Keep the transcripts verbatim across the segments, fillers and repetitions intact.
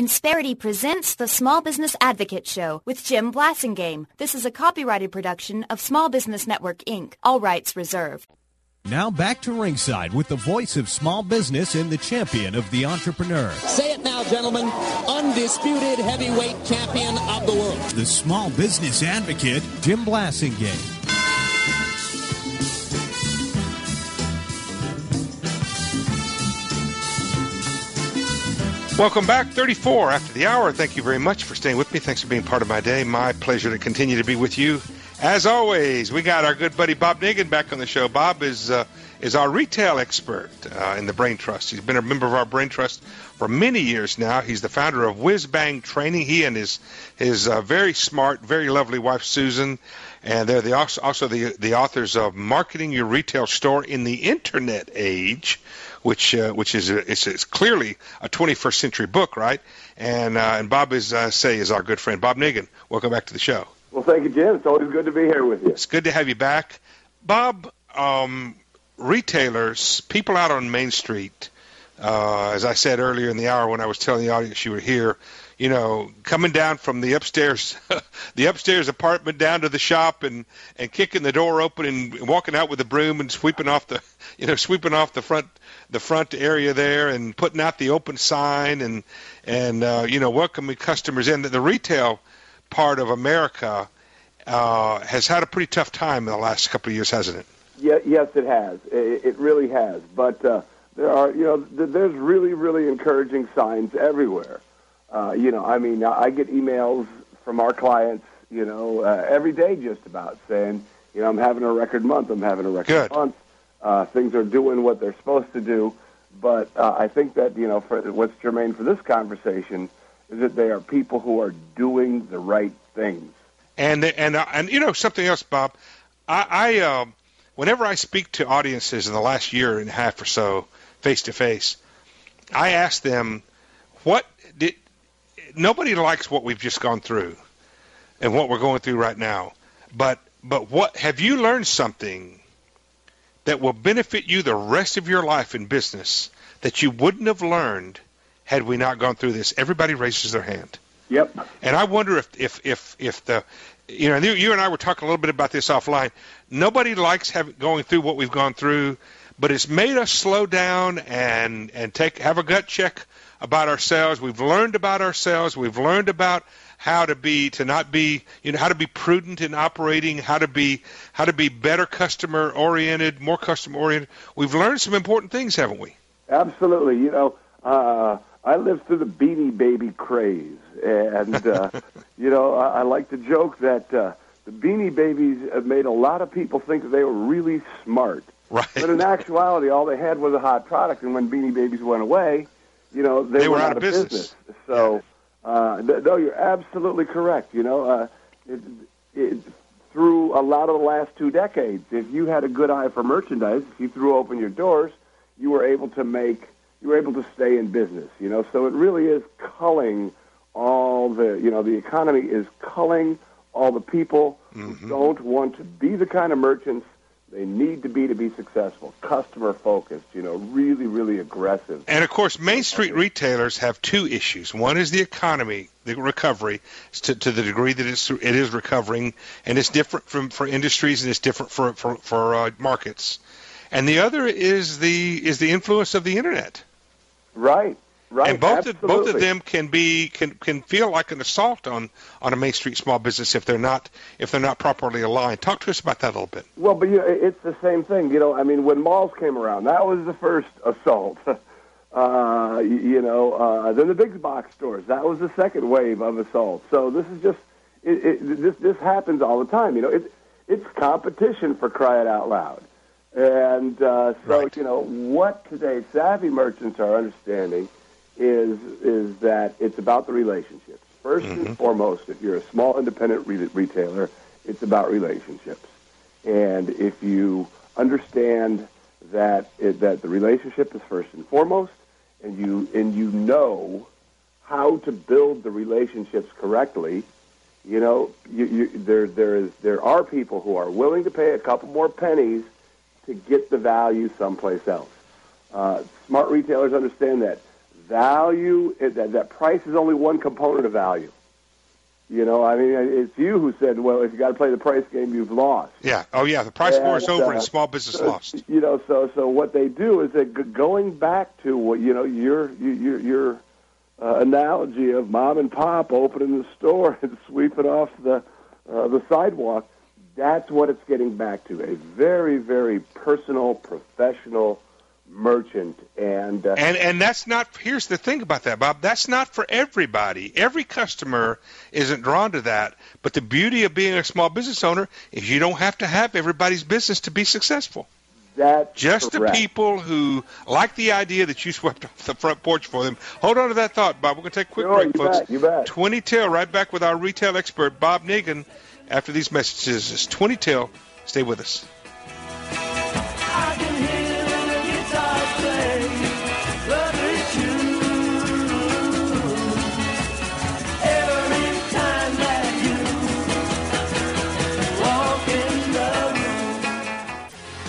Insperity presents the Small Business Advocate Show with Jim Blasingame. This is a copyrighted production of Small Business Network, Incorporated. All rights reserved. Now back to ringside with the voice of small business and the champion of the entrepreneur. Say it now, gentlemen. Undisputed heavyweight champion of the world. The small business advocate, Jim Blasingame. Welcome back, thirty-four after the hour. Thank you very much for staying with me. Thanks for being part of my day. My pleasure to continue to be with you. As always, we got our good buddy Bob Niggin back on the show. Bob is uh, is our retail expert uh, in the Brain Trust. He's been a member of our Brain Trust for many years now. He's the founder of Whiz Bang Training. He and his his uh, very smart, very lovely wife Susan, and they're the, also, also the the authors of Marketing Your Retail Store in the Internet Age, which uh, which is a, it's, it's clearly a twenty-first century book, right? And uh, and Bob is uh, say is our good friend Bob Niggin. Welcome back to the show. Well, thank you, Jim. It's always good to be here with you. It's good to have you back, Bob. Um, retailers, people out on Main Street, uh, as I said earlier in the hour when I was telling the audience you were here, you know, coming down from the upstairs, the upstairs apartment down to the shop and, and kicking the door open and walking out with a broom and sweeping off the, you know, sweeping off the front, the front area there and putting out the open sign and, and, uh, you know, welcoming customers in. The retail part of America uh, has had a pretty tough time in the last couple of years, hasn't it? Yeah, yes, it has. It, it really has. But uh, there are, you know, th- there's really, really encouraging signs everywhere. Uh, you know, I mean, I get emails from our clients, you know, uh, every day just about saying, you know, I'm having a record month, I'm having a record Good. month. Uh, things are doing what they're supposed to do. But uh, I think that, you know, for what's germane for this conversation is that they are people who are doing the right things. And and uh, and you know something else, Bob. I, I uh, whenever I speak to audiences in the last year and a half or so, face to face, I ask them, "What did?" Nobody likes what we've just gone through, and what we're going through right now. But but what have you learned something that will benefit you the rest of your life in business that you wouldn't have learned had we not gone through this? Everybody raises their hand. Yep. And I wonder if, if, if, if the, you know, you and I were talking a little bit about this offline. Nobody likes having, going through what we've gone through, but it's made us slow down and, and take have a gut check about ourselves. We've learned about ourselves. We've learned about how to be, to not be, you know, how to be prudent in operating, how to be, how to be better customer oriented, more customer oriented. We've learned some important things, haven't we? Absolutely. You know, uh, I lived through the Beanie Baby craze, and, uh, you know, I, I like to joke that uh, the Beanie Babies have made a lot of people think that they were really smart. Right. But in actuality, all they had was a hot product, and when Beanie Babies went away, you know, they, they were were out, out of of business. business. So, uh, th- no, you're absolutely correct. You know, uh, it, it, through a lot of the last two decades, if you had a good eye for merchandise, if you threw open your doors, you were able to make you were able to stay in business, you know. So it really is culling all the, you know, the economy is culling all the people mm-hmm. who don't want to be the kind of merchants they need to be to be successful, customer-focused, you know, really, really aggressive. And, of course, Main Street retailers have two issues. One is the economy, the recovery, to, to the degree that it's, it is recovering, and it's different from for industries and it's different for, for, for uh, markets. And the other is the is the influence of the Internet. Right, right. And both of, absolutely. both of them can be can, can feel like an assault on, on a Main Street small business if they're not if they're not properly aligned. Talk to us about that a little bit. Well, but you know, it's the same thing. You know, I mean, when malls came around, that was the first assault. uh, you know, uh, then the big box stores, that was the second wave of assault. So this is just it, it, this this happens all the time. You know, it, it's competition, for crying out loud. And uh, so, right. you know, what today's savvy merchants are understanding is is that it's about the relationships. First mm-hmm. and foremost, if you're a small independent re- retailer, it's about relationships. And if you understand that it, that the relationship is first and foremost, and you and you know how to build the relationships correctly, you know, you, you, there there is there are people who are willing to pay a couple more pennies to get the value someplace else. Uh, smart retailers understand that value, that, that price is only one component of value. You know, I mean, it's you who said, well, if you got to play the price game, you've lost. Yeah. Oh, yeah. The price war is over uh, and small business so, lost. You know, so so what they do is that going back to what you know your your your uh, analogy of mom and pop opening the store and sweeping off the uh, the sidewalk. That's what it's getting back to, a very, very personal, professional merchant. And, uh, and and that's not, here's the thing about that, Bob, that's not for everybody. Every customer isn't drawn to that. But the beauty of being a small business owner is you don't have to have everybody's business to be successful. That's Just correct. the people who like the idea that you swept off the front porch for them. Hold on to that thought, Bob. We're going to take a quick Sure, break, you folks. bet, you bet. twenty till, right back with our retail expert, Bob Nigan. After these messages, it's twenty till. Stay with us. I can hear the guitar play, but it's you. Every time that you walk in the room.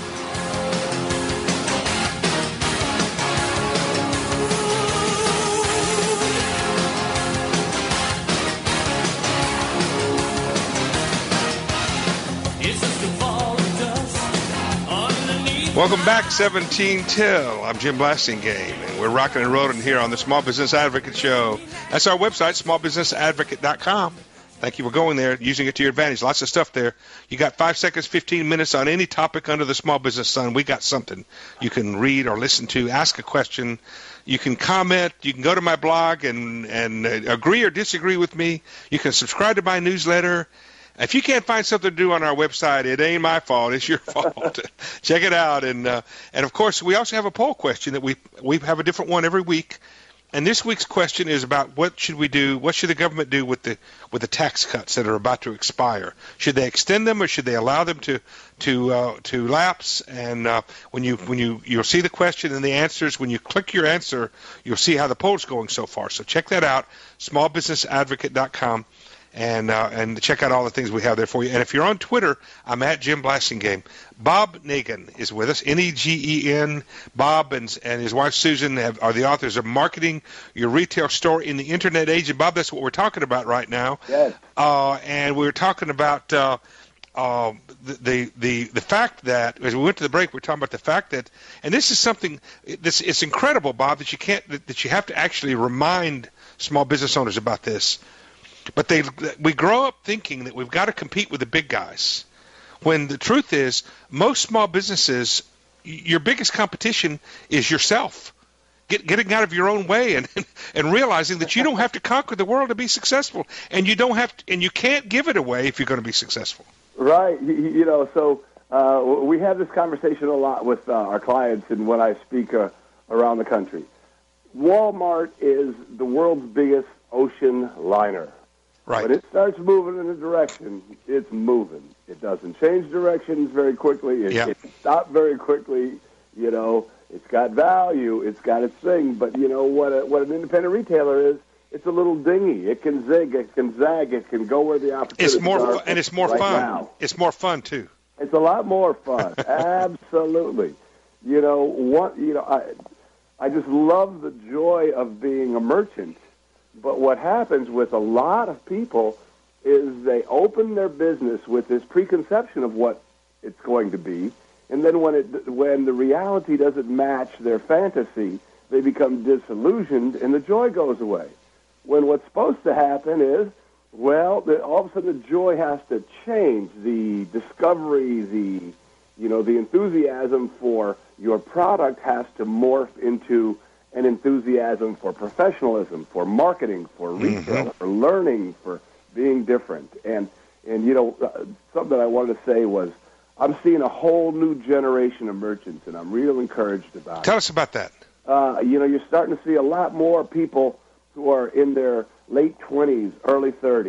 It's just a fall of dust underneath. Welcome back, seventeen till. I'm Jim Blasingame, and we're rocking and rolling here on the Small Business Advocate Show. That's our website, small business advocate dot com. Thank you for going there, using it to your advantage. Lots of stuff there. You got five seconds, fifteen minutes on any topic under the small business sun. We got something you can read or listen to, ask a question. You can comment. You can go to my blog and, and uh, agree or disagree with me. You can subscribe to my newsletter. If you can't find something to do on our website, it ain't my fault. It's your fault. Check it out. And, uh, and of course, we also have a poll question that we we have a different one every week. And this week's question is about what should we do, what should the government do with the with the tax cuts that are about to expire? Should they extend them or should they allow them to to uh, to lapse? And uh, when you when you you'll see the question and the answers, when you click your answer, you'll see how the poll's going so far. So check that out, small business advocate dot com. And uh, and check out all the things we have there for you. And if you're on Twitter, I'm at Jim Blasingame. Bob Nigan is with us, N E G E N. Bob and and his wife Susan have, are the authors of Marketing Your Retail Store in the Internet Age. And Bob, that's what we're talking about right now. Yes. Uh, and we were talking about uh, uh, the, the the fact that, as we went to the break, we were talking about the fact that, and this is something, this it's incredible, Bob, that you can't that, that you have to actually remind small business owners about this. But they, we grow up thinking that we've got to compete with the big guys, when the truth is most small businesses, your biggest competition is yourself. Get, getting out of your own way and and realizing that you don't have to conquer the world to be successful, and you don't have to, and you can't give it away if you're going to be successful. Right. You, you know, so uh, we have this conversation a lot with uh, our clients and when I speak uh, around the country. Walmart is the world's biggest ocean liner. Right. When it starts moving in a direction, it's moving. It doesn't change directions very quickly. It, Yeah. it stops very quickly. You know, it's got value. It's got its thing. But, you know, what a, what an independent retailer is, it's a little dinghy. It can zig. It can zag. It can go where the opportunities It's more are. fu- and it's more right fun. now. It's more fun too. It's a lot more fun. Absolutely. You know, what, you know, I, I just love the joy of being a merchant. But what happens with a lot of people is they open their business with this preconception of what it's going to be, and then when it when the reality doesn't match their fantasy, they become disillusioned and the joy goes away. When what's supposed to happen is, well, the, all of a sudden the joy has to change. The discovery, the you know, the enthusiasm for your product has to morph into an enthusiasm for professionalism, for marketing, for retail, Mm-hmm. for learning, for being different. And, and you know, uh, something I wanted to say was I'm seeing a whole new generation of merchants, and I'm real encouraged about Tell it. us about that. Uh, you know, you're starting to see a lot more people who are in their late twenties, early thirties.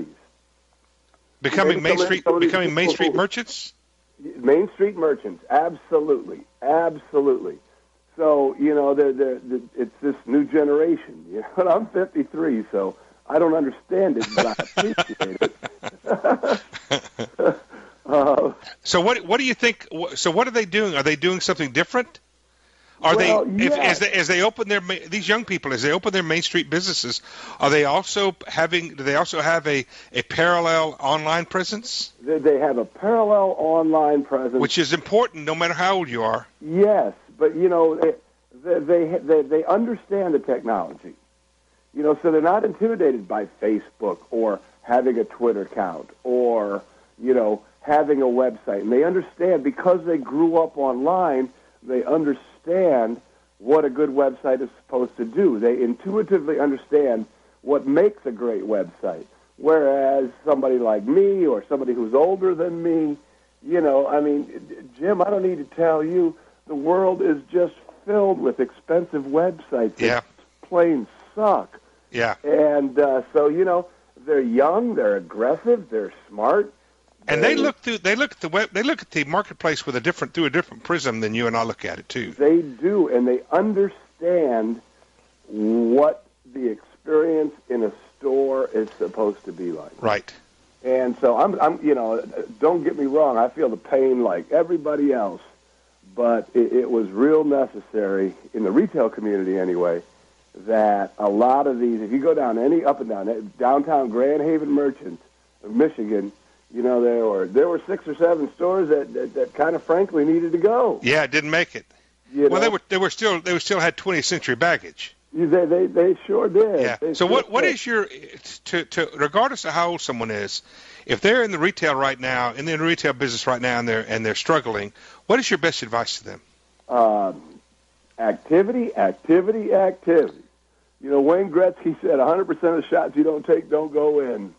Becoming Maybe Main some of- Street, some of these becoming Main people Street who- merchants. Main Street merchants, absolutely, absolutely. So, you know, they're, they're, they're, it's this new generation. You know, and I'm fifty-three, so I don't understand it, but I appreciate it. uh, So what what do you think? wh- So what are they doing? Are they doing something different? Are Well, they, if, yes. as they as they open their ma- these young people as they open their Main Street businesses, are they also having? Do they also have a, a parallel online presence, They, they have a parallel online presence. which is important no matter how old you are? Yes, but you know they they they, they understand the technology. You know, so they're not intimidated by Facebook or having a Twitter account or, you know, having a website. And they understand, because they grew up online, they understand what a good website is supposed to do. They intuitively understand what makes a great website. Whereas somebody like me or somebody who's older than me, you know, I mean, Jim, I don't need to tell you, the world is just filled with expensive websites that Yeah. plain suck. Yeah. And uh, so, you know, they're young, they're aggressive, they're smart. And they look through. They look at the web. They look at the marketplace with a different through a different prism than you and I look at it too. They do, and they understand what the experience in a store is supposed to be like. Right. And so I'm, I'm, you know, don't get me wrong. I feel the pain like everybody else, but it, it was real necessary in the retail community anyway. That a lot of these, if you go down any up and down downtown Grand Haven Merchant of Michigan, you know, there were there were six or seven stores that that, that kind of frankly needed to go. Yeah, it didn't make it. You Well, know? they were they were still they were still had twentieth century baggage. They they they sure did. Yeah. They So sure what what did. is your to to regardless of how old someone is, if they're in the retail right now, in the retail business right now, and they're and they're struggling, what is your best advice to them? Um, activity, activity, activity. You know, Wayne Gretzky said one hundred percent of the shots you don't take don't go in.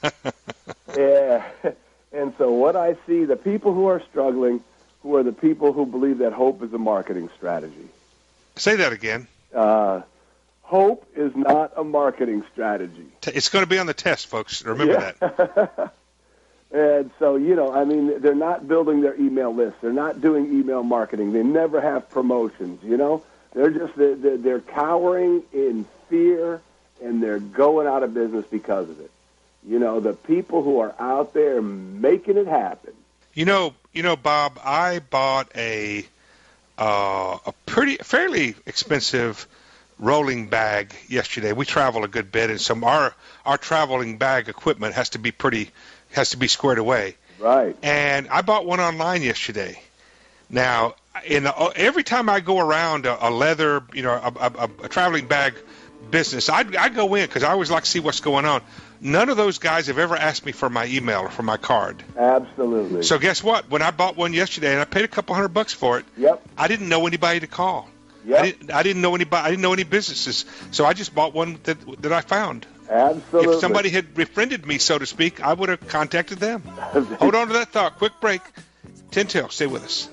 Yeah. And so what I see, the people who are struggling, who are the people who believe that hope is a marketing strategy. Say that again. Uh, hope is not a marketing strategy. T- It's going to be on the test, folks. Remember Yeah. that. And so, you know, I mean, they're not building their email list. They're not doing email marketing. They never have promotions, you know. They're just, they're, they're cowering in fear, and they're going out of business because of it. You know, the people who are out there making it happen. You know, you know, Bob, I bought a uh, a pretty fairly expensive rolling bag yesterday. We travel a good bit, and some our our traveling bag equipment has to be pretty has to be squared away. Right. And I bought one online yesterday. Now, in the, every time I go around a, a leather, you know, a, a, a traveling bag business, I I go in because I always like to see what's going on. None of those guys have ever asked me for my email or for my card. Absolutely. So guess what? When I bought one yesterday and I paid a couple hundred bucks for it, Yep. I didn't know anybody to call. Yep. I didn't. I didn't know anybody. I didn't know any businesses. So I just bought one that that I found. Absolutely. If somebody had befriended me, so to speak, I would have contacted them. Hold on to that thought. Quick break. ten till. Stay with us.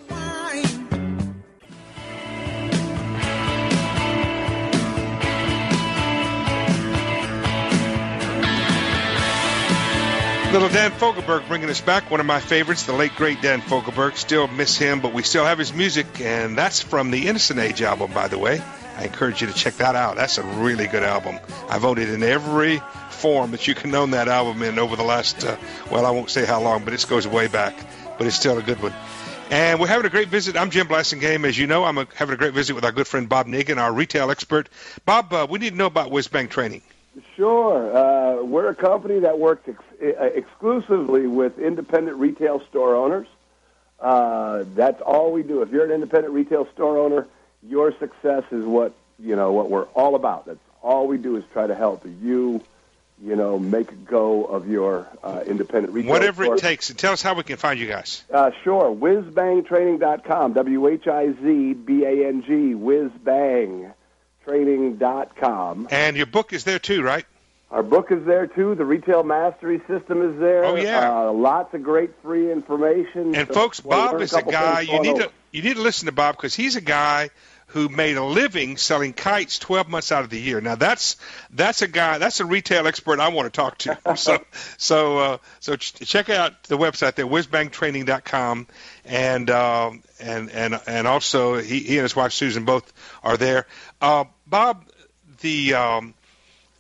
Little Dan Fogelberg bringing us back, one of my favorites, the late, great Dan Fogelberg. Still miss him, but we still have his music, and that's from the Innocent Age album, by the way. I encourage you to check that out. That's a really good album. I voted in every form that you can own that album in over the last, uh, well, I won't say how long, but it goes way back, but it's still a good one. And we're having a great visit. I'm Jim Blassingame. As you know, I'm a, having a great visit with our good friend Bob Nigan, our retail expert. Bob, uh, we need to know about Whizbang Training. Sure. Uh, we're a company that works ex- exclusively with independent retail store owners. Uh, that's all we do. If you're an independent retail store owner, your success is what, you know, what we're all about. That's all we do is try to help you, you know, make a go of your uh, independent retail Whatever store. it takes. And tell us how we can find you guys. Uh, sure. whiz bang training dot com, W H I Z B A N G, whiz bang training dot com. And your book is there too, right? Our book is there, too. The Retail Mastery System is there. Oh, yeah. Uh, lots of great free information. And So folks, we'll Bob learn is a couple guy things you going need to over. you need to listen to Bob because he's a guy who made a living selling kites twelve months out of the year. Now that's that's a guy that's a retail expert I want to talk to. So so uh, so ch- check out the website there, whiz bang training dot com, and um, and and and also he, he and his wife Susan both are there. Uh, Bob, the um,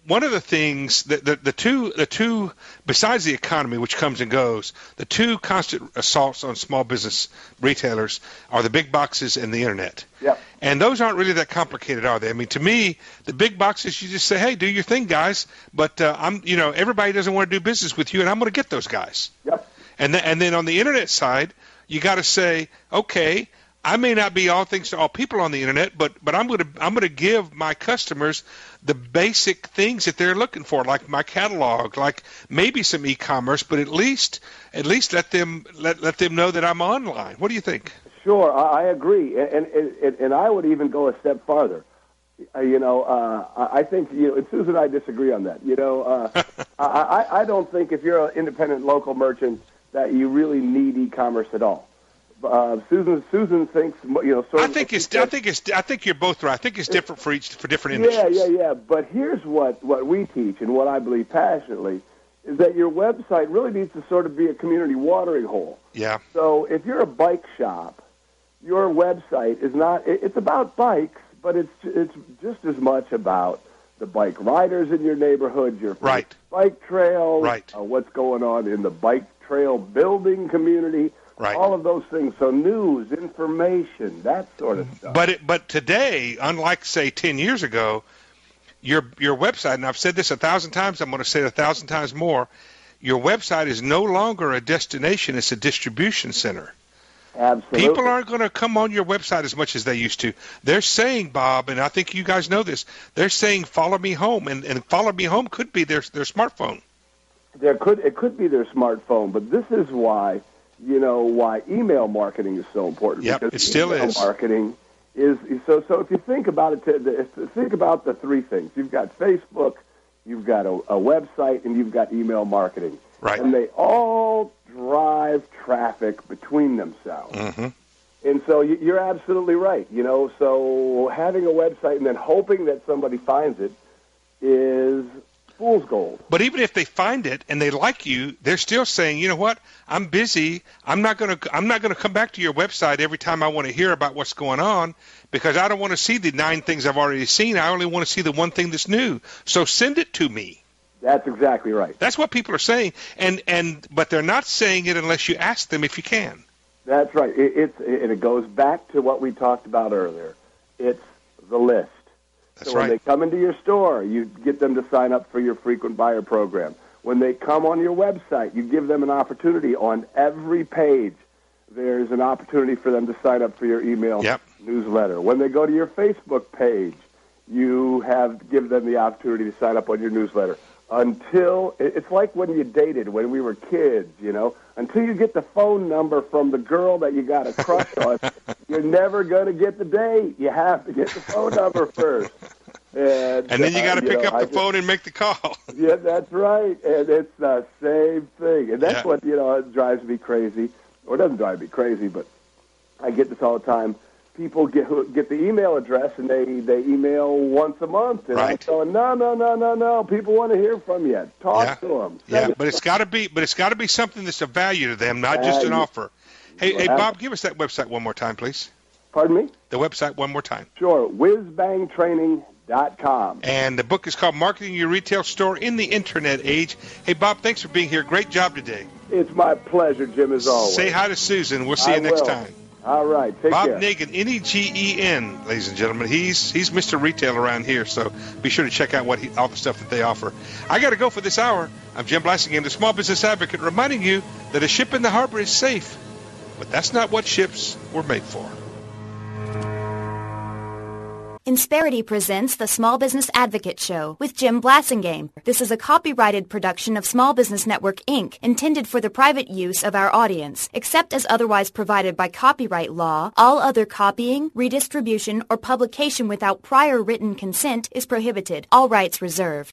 one of the things that the, the two the two besides the economy, which comes and goes, the two constant assaults on small business retailers are the big boxes and the internet. Yep. And those aren't really that complicated, are they? I mean, to me, the big boxes, you just say, hey, do your thing, guys. But uh, I'm, you know, everybody doesn't want to do business with you, and I'm going to get those guys. Yep. And th- and then on the internet side, you got to say, okay, I may not be all things to all people on the internet, but but I'm going to I'm going to give my customers the basic things that they're looking for, like my catalog, like maybe some e-commerce, but at least at least let them let let them know that I'm online. What do you think? Sure, I I agree, and and, and I would even go a step farther. Uh, you know, uh, I think you know, and Susan and I disagree on that. You know, uh, I I don't think if you're an independent local merchant that you really need e-commerce at all. Uh, Susan Susan thinks you know. Sort I of think it's said, I think it's I think you're both right. I think it's different for each for different industries. Yeah, yeah, yeah. But here's what what we teach and what I believe passionately is that your website really needs to sort of be a community watering hole. Yeah. So if you're a bike shop, your website is not. It, it's about bikes, but it's it's just as much about the bike riders in your neighborhood, your right. bike trails, right. uh, what's going on in the bike trail building community. Right. All of those things. So news, information, that sort of stuff. But it, but today, unlike say ten years ago, your your website, and I've said this a thousand times, I'm going to say it a thousand times more, your website is no longer a destination, it's a distribution center. Absolutely. People aren't going to come on your website as much as they used to. They're saying, Bob, and I think you guys know this, they're saying follow me home, and, and follow me home could be their their smartphone. There could it could be their smartphone, but this is why you know why email marketing is so important. Yep, because it still email is. Marketing is so. So if you think about it, to, think about the three things. You've got Facebook, you've got a, a website, and you've got email marketing. Right. And they all drive traffic between themselves. Mm-hmm. And so you're absolutely right. You know, so having a website and then hoping that somebody finds it is fool's gold. But even if they find it and they like you, they're still saying, you know what? I'm busy. I'm not going to. I'm not going to come back to your website every time I want to hear about what's going on because I don't want to see the nine things I've already seen. I only want to see the one thing that's new. So send it to me. That's exactly right. That's what people are saying, and and but they're not saying it unless you ask them if you can. That's right. It, it's and it goes back to what we talked about earlier. It's the list. That's so when right. they come into your store, you get them to sign up for your frequent buyer program. When they come on your website, you give them an opportunity on every page. There's an opportunity for them to sign up for your email yep. newsletter. When they go to your Facebook page, you have give them the opportunity to sign up on your newsletter. Until it's like when you dated when we were kids, you know. Until you get the phone number from the girl that you got a crush on, you're never going to get the date. You have to get the phone number first. And, and then you got to uh, pick know, up the I just, phone and make the call. Yeah, that's right. And it's the same thing. And that's yeah. what, you know, it drives me crazy. Or it doesn't drive me crazy, but I get this all the time. People get get the email address, and they, they email once a month. And right. I'm going, no, no, no, no, no. People want to hear from you. Talk yeah. to them. Yeah, but it's got to be, but it's got to be something that's of value to them, not just an Uh, offer. Hey, hey, Bob, give us that website one more time, please. Pardon me? The website one more time. Sure, whiz bang training dot com. And the book is called Marketing Your Retail Store in the Internet Age. Hey, Bob, thanks for being here. Great job today. It's my pleasure, Jim, as always. Say hi to Susan. We'll see I you next will. time. All right, take Bob care. Negin, N E G E N, ladies and gentlemen. He's he's Mister Retail around here, so be sure to check out what he, all the stuff that they offer. I got to go for this hour. I'm Jim Blasingame, the Small Business Advocate, reminding you that a ship in the harbor is safe, but that's not what ships were made for. Insperity presents the Small Business Advocate Show with Jim Blasingame. This is a copyrighted production of Small Business Network, Incorporated, intended for the private use of our audience. Except as otherwise provided by copyright law, all other copying, redistribution, or publication without prior written consent is prohibited. All rights reserved.